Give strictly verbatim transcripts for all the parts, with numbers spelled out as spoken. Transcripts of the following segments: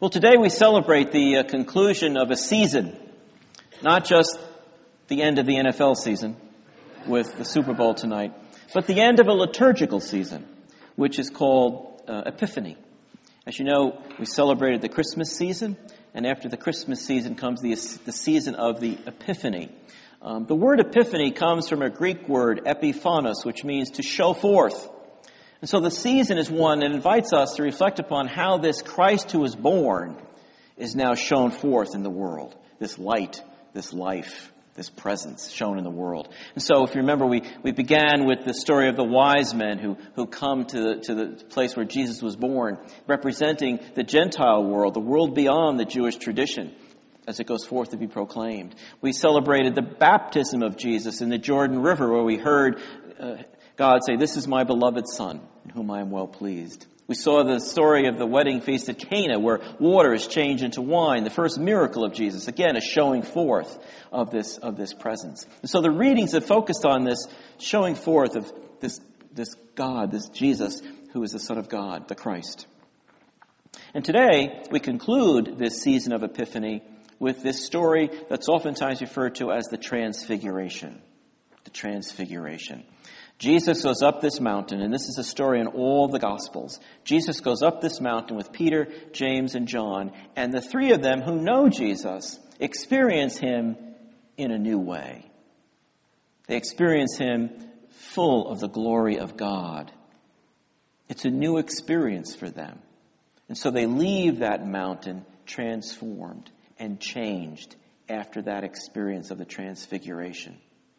Well, today we celebrate the uh, conclusion of a season, not just the end of the N F L season with the Super Bowl tonight, but the end of a liturgical season, which is called uh, Epiphany. As you know, we celebrated the Christmas season, and after the Christmas season comes the, the season of the Epiphany. Um, the word Epiphany comes from a Greek word, epiphanos, which means to show forth. And so the season is one that invites us to reflect upon how this Christ who was born is now shown forth in the world. This light, this life, this presence shown in the world. And so if you remember, we, we began with the story of the wise men who, who come to the, to the place where Jesus was born, representing the Gentile world, the world beyond the Jewish tradition, as it goes forth to be proclaimed. We celebrated the baptism of Jesus in the Jordan River, where we heard uh, God say, "This is my beloved Son, in whom I am well pleased." We saw the story of the wedding feast at Cana, where water is changed into wine, the first miracle of Jesus, again, a showing forth of this of this presence. And so the readings have focused on this showing forth of this, this God, this Jesus, who is the Son of God, the Christ. And today, we conclude this season of Epiphany with this story that's oftentimes referred to as the Transfiguration. The Transfiguration. Jesus goes up this mountain, and this is a story in all the Gospels. Jesus goes up this mountain with Peter, James, and John, and the three of them who know Jesus experience him in a new way. They experience him full of the glory of God. It's a new experience for them. And so they leave that mountain transformed and changed after that experience of the Transfiguration.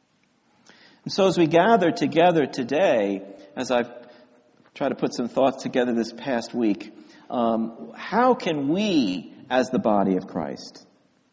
And so as we gather together today, as I've tried to put some thoughts together this past week, um, how can we, as the body of Christ,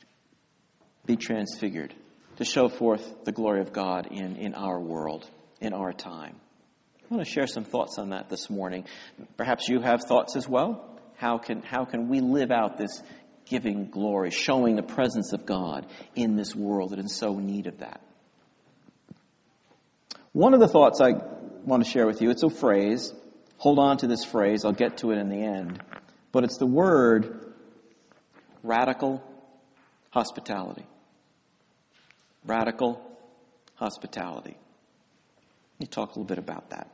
be transfigured to show forth the glory of God in, in our world, in our time? I want to share some thoughts on that this morning. Perhaps you have thoughts as well. How can, how can we live out this giving glory, showing the presence of God in this world that is so in need of that? One of the thoughts I want to share with you, it's a phrase. Hold on to this phrase. I'll get to it in the end. But it's the word radical hospitality. Radical hospitality. Let me talk a little bit about that.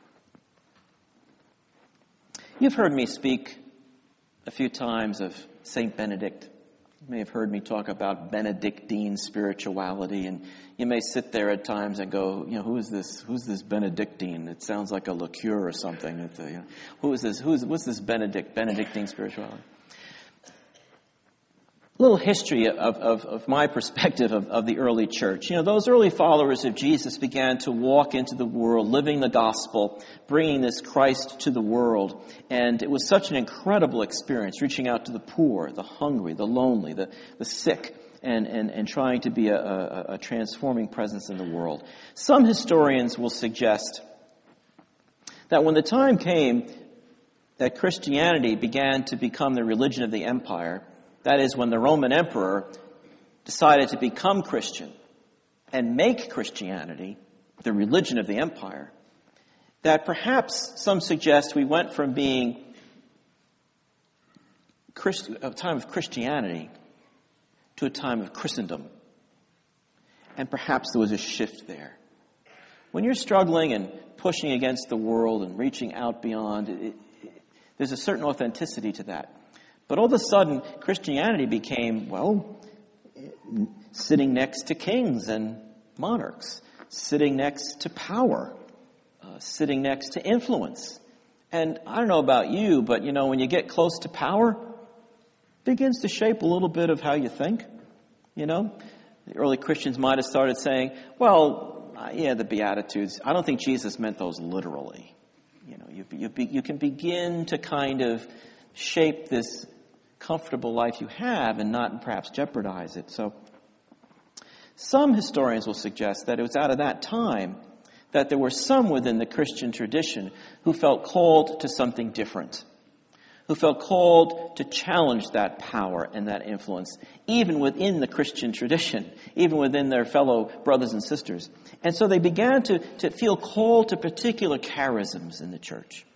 You've heard me speak a few times of Saint Benedict. You may have heard me talk about Benedictine spirituality, and you may sit there at times and go, you know, who is this? Who's this Benedictine? It sounds like a liqueur or something. It's a, you know, who is this? Who's what's this Benedict Benedictine spirituality? A little history of, of, of my perspective of, of the early church. You know, those early followers of Jesus began to walk into the world, living the gospel, bringing this Christ to the world. And it was such an incredible experience, reaching out to the poor, the hungry, the lonely, the, the sick, and, and, and trying to be a, a, a transforming presence in the world. Some historians will suggest that when the time came that Christianity began to become the religion of the empire, that is, when the Roman emperor decided to become Christian and make Christianity the religion of the empire, that perhaps some suggest we went from being Christ- a time of Christianity to a time of Christendom. And perhaps there was a shift there. When you're struggling and pushing against the world and reaching out beyond, it, it, there's a certain authenticity to that. But all of a sudden, Christianity became, well, sitting next to kings and monarchs, sitting next to power, uh, sitting next to influence. And I don't know about you, but, you know, when you get close to power, it begins to shape a little bit of how you think, you know. The early Christians might have started saying, well, uh, yeah, the Beatitudes, I don't think Jesus meant those literally. You know, you, you, you can begin to kind of shape this comfortable life you have and not perhaps jeopardize it. So some historians will suggest that it was out of that time that there were some within the Christian tradition who felt called to something different, who felt called to challenge that power and that influence, even within the Christian tradition, even within their fellow brothers and sisters. And so they began to, to feel called to particular charisms in the church.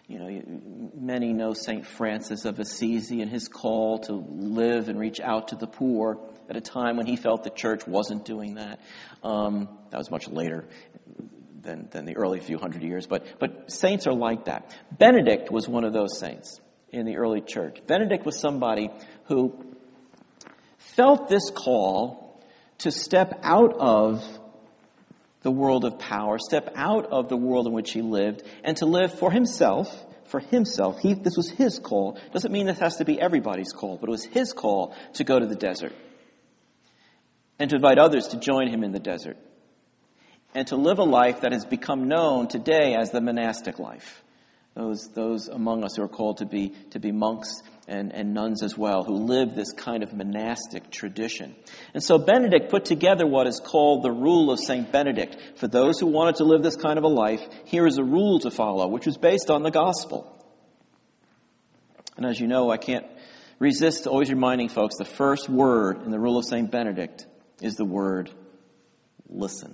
You know, many know Saint Francis of Assisi and his call to live and reach out to the poor at a time when he felt the church wasn't doing that. Um, that was much later than, than the early few hundred years. But, but saints are like that. Benedict was one of those saints in the early church. Benedict was somebody who felt this call to step out of the world of power, step out of the world in which he lived, and to live for himself, for himself. He, this was his call. Doesn't mean this has to be everybody's call, but it was his call to go to the desert and to invite others to join him in the desert and to live a life that has become known today as the monastic life. Those, those among us who are called to be, to be monks and, and nuns as well, who live this kind of monastic tradition. And so Benedict put together what is called the Rule of Saint Benedict. For those who wanted to live this kind of a life, here is a rule to follow, which was based on the gospel. And as you know, I can't resist always reminding folks, the first word in the Rule of Saint Benedict is the word listen.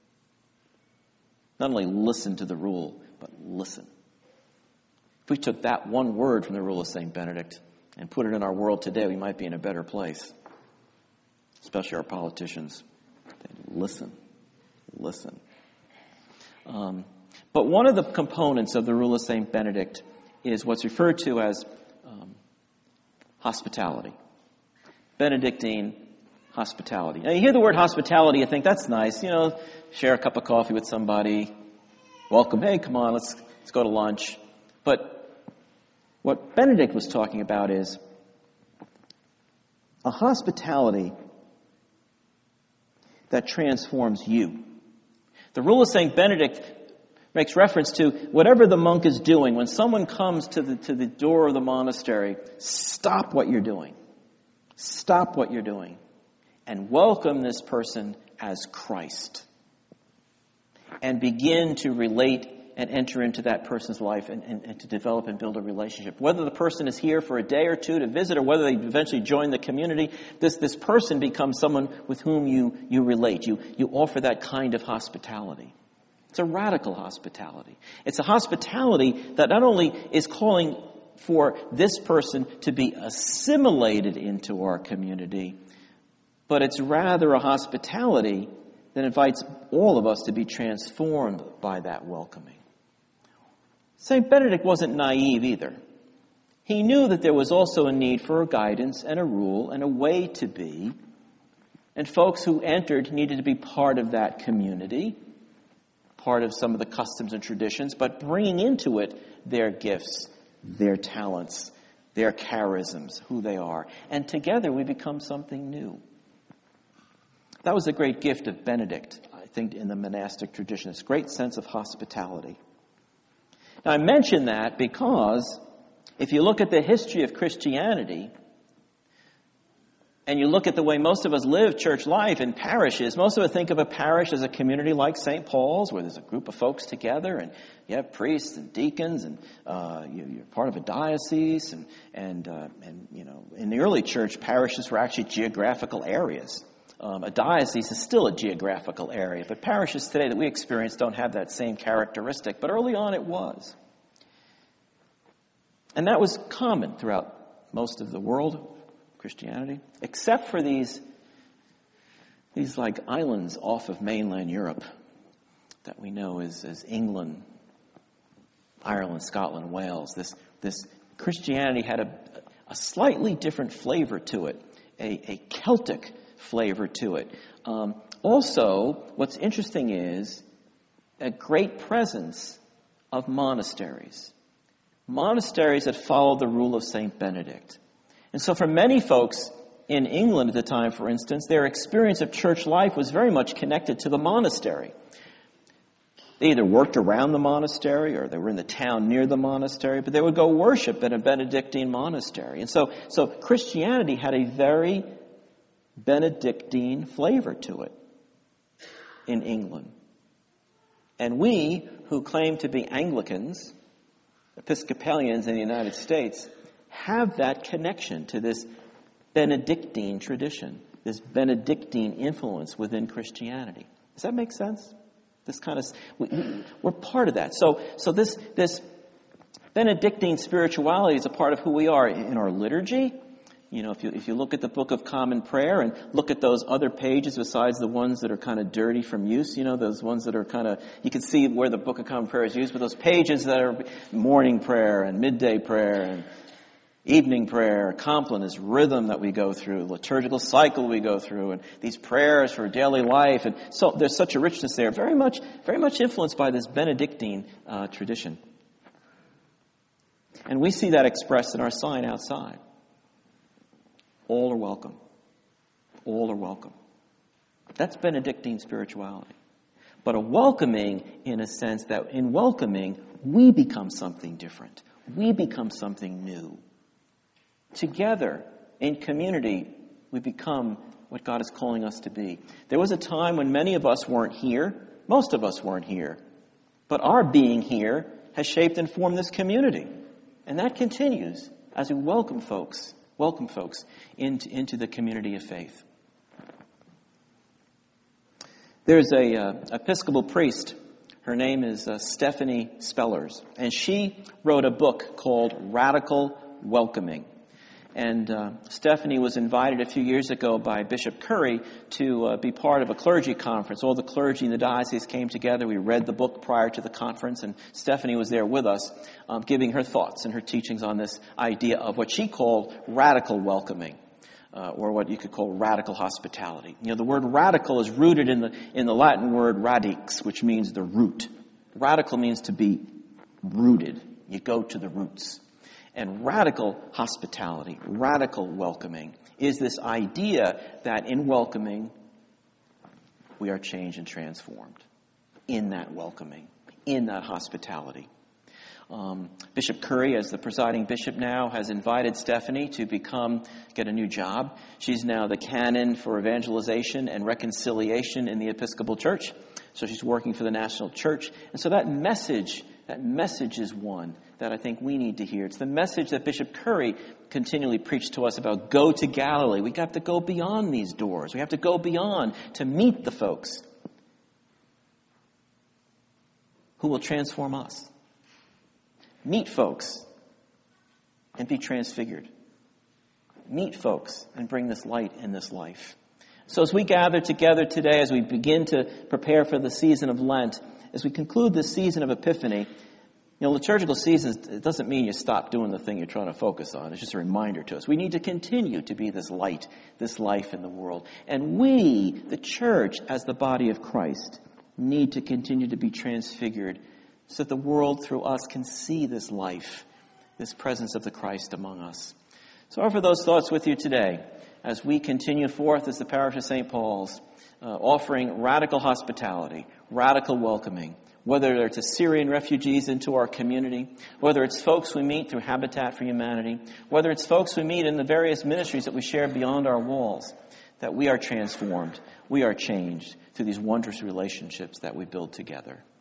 Not only listen to the rule, but listen. If we took that one word from the Rule of Saint Benedict and put it in our world today, we might be in a better place. Especially our politicians. They'd listen. Listen. Um, but one of the components of the Rule of Saint Benedict is what's referred to as um, hospitality. Benedictine hospitality. Now, you hear the word hospitality, you think, that's nice. You know, share a cup of coffee with somebody. Welcome. Hey, come on, let's let's go to lunch. But what Benedict was talking about is a hospitality that transforms you. The Rule of Saint Benedict makes reference to whatever the monk is doing. When someone comes to the, to the door of the monastery, stop what you're doing. Stop what you're doing and welcome this person as Christ. And begin to relate and enter into that person's life and, and, and to develop and build a relationship. Whether the person is here for a day or two to visit or whether they eventually join the community, this, this person becomes someone with whom you, you relate. You, you offer that kind of hospitality. It's a radical hospitality. It's a hospitality that not only is calling for this person to be assimilated into our community, but it's rather a hospitality that invites all of us to be transformed by that welcoming. Saint Benedict wasn't naive either. He knew that there was also a need for a guidance and a rule and a way to be. And folks who entered needed to be part of that community, part of some of the customs and traditions, but bringing into it their gifts, their talents, their charisms, who they are. And together we become something new. That was a great gift of Benedict, I think, in the monastic tradition, this great sense of hospitality. Now, I mention that because if you look at the history of Christianity and you look at the way most of us live church life in parishes, most of us think of a parish as a community like Saint Paul's where there's a group of folks together and you have priests and deacons and uh, you, you're part of a diocese and, and, uh, and, you know, in the early church, parishes were actually geographical areas. Um, a diocese is still a geographical area, but parishes today that we experience don't have that same characteristic. But early on it was. And that was common throughout most of the world, Christianity, except for these, these like islands off of mainland Europe that we know as, as England, Ireland, Scotland, Wales. This, this Christianity had a, a slightly different flavor to it, a, a Celtic flavor to it. Um, also, what's interesting is a great presence of monasteries. Monasteries that followed the Rule of Saint Benedict. And so for many folks in England at the time, for instance, their experience of church life was very much connected to the monastery. They either worked around the monastery or they were in the town near the monastery, but they would go worship at a Benedictine monastery. And so, so Christianity had a very Benedictine flavor to it in England. And we, who claim to be Anglicans, Episcopalians in the United States, have that connection to this Benedictine tradition, this Benedictine influence within Christianity. Does that make sense? This kind of, we, we're part of that. So, so this, this Benedictine spirituality is a part of who we are in our liturgy. You know, if you, if you look at the Book of Common Prayer and look at those other pages besides the ones that are kind of dirty from use, you know, those ones that are kind of, you can see where the Book of Common Prayer is used, but those pages that are morning prayer and midday prayer and evening prayer, compline, this rhythm that we go through, liturgical cycle we go through, and these prayers for daily life, and so there's such a richness there, very much, very much influenced by this Benedictine uh, tradition. And we see that expressed in our sign outside. All are welcome. All are welcome. That's Benedictine spirituality. But a welcoming in a sense that in welcoming, we become something different. We become something new. Together, in community, we become what God is calling us to be. There was a time when many of us weren't here. Most of us weren't here. But our being here has shaped and formed this community. And that continues as we welcome folks Welcome folks into, into the community of faith. There's a uh, Episcopal priest. Her name is uh, Stephanie Spellers. And she wrote a book called Radical Welcoming. And uh, Stephanie was invited a few years ago by Bishop Curry to uh, be part of a clergy conference. All the clergy in the diocese came together. We read the book prior to the conference, and Stephanie was there with us, um, giving her thoughts and her teachings on this idea of what she called radical welcoming, uh, or what you could call radical hospitality. You know, the word radical is rooted in the in the Latin word radix, which means the root. Radical means to be rooted. You go to the roots. And radical hospitality, radical welcoming, is this idea that in welcoming, we are changed and transformed. In that welcoming, in that hospitality. Um, Bishop Curry, as the presiding bishop now, has invited Stephanie to become, get a new job. She's now the canon for evangelization and reconciliation in the Episcopal Church. So she's working for the National Church. And so that message, that message is one that I think we need to hear. It's the message that Bishop Curry continually preached to us about go to Galilee. We have to go beyond these doors. We have to go beyond to meet the folks who will transform us. Meet folks and be transfigured. Meet folks and bring this light in this life. So as we gather together today, as we begin to prepare for the season of Lent, as we conclude this season of Epiphany, you know, liturgical seasons, it doesn't mean you stop doing the thing you're trying to focus on. It's just a reminder to us. We need to continue to be this light, this life in the world. And we, the church, as the body of Christ, need to continue to be transfigured so that the world through us can see this life, this presence of the Christ among us. So I offer those thoughts with you today as we continue forth as the parish of Saint Paul's, uh, offering radical hospitality, radical welcoming, whether it's Assyrian refugees into our community, whether it's folks we meet through Habitat for Humanity, whether it's folks we meet in the various ministries that we share beyond our walls, that we are transformed, we are changed through these wondrous relationships that we build together.